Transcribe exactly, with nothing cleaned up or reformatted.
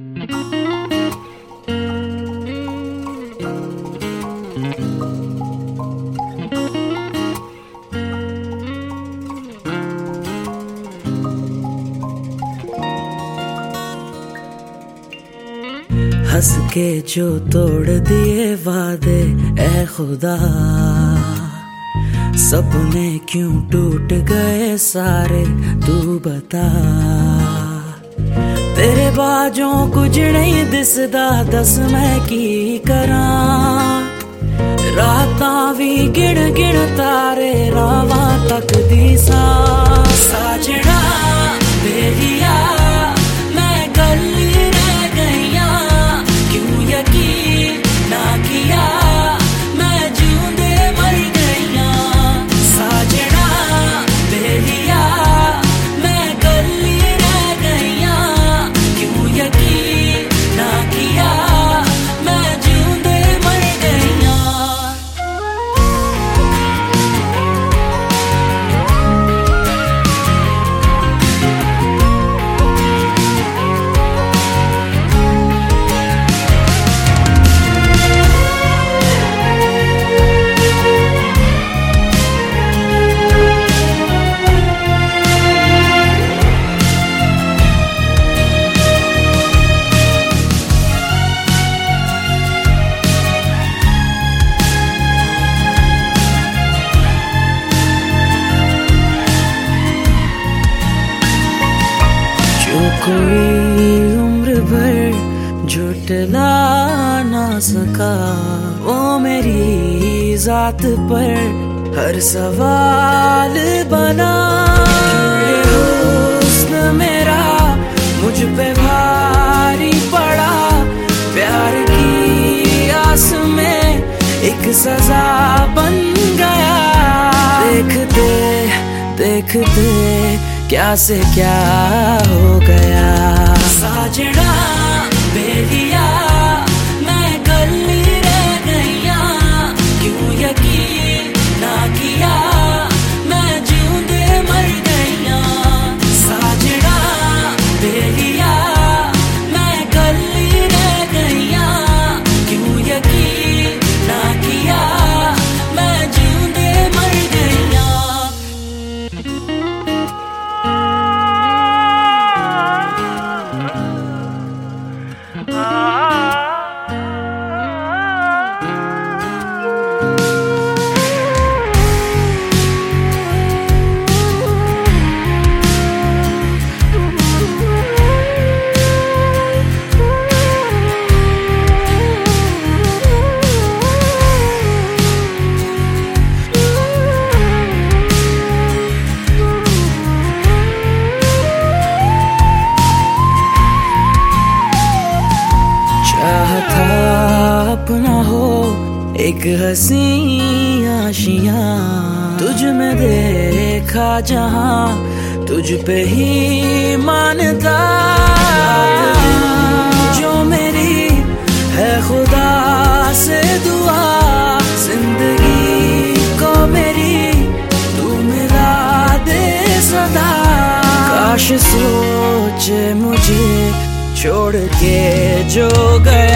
हंस के जो तोड़ दिए वादे ऐ खुदा, सपने क्यों टूट गए सारे तू बता। तेरे बाजों कुछ नहीं दिसदा, दस मैं की करा। रातां भी गिण गिण तारे रावां तक दी सा। साजना बेलिया मैं गली रह गईया, क्यों यकीन ना किया मैं जूंदे मर गईया। साजना बेलिया मैं गली रह गईया, क्यों यकीन ना किया मैं जूंदे मर गईया। कोई उम्र भर झुटला ना सका वो मेरी जात पर हर सवाल बना। ये हुस्न मेरा मुझ पे भारी पड़ा, प्यार की आस में एक सजा बन गया। देखते देखते क्या से क्या हो गया। साजना बेलिया मैं गली रह गईया, क्यों यकीन ना किया मैं जूंदे मर गईया। साजना बेलिया मैं गली रह गईया, क्यों यकीन ना किया मैं जूंदे मर गईया। अपना हो एक हसी आशियां, तुझ में देखा जहां तुझ पे ही मानता। जो मेरी है खुदा से दुआ, जिंदगी को मेरी तू मिला दे सदा। काश सोचे मुझे छोड़ के जो गए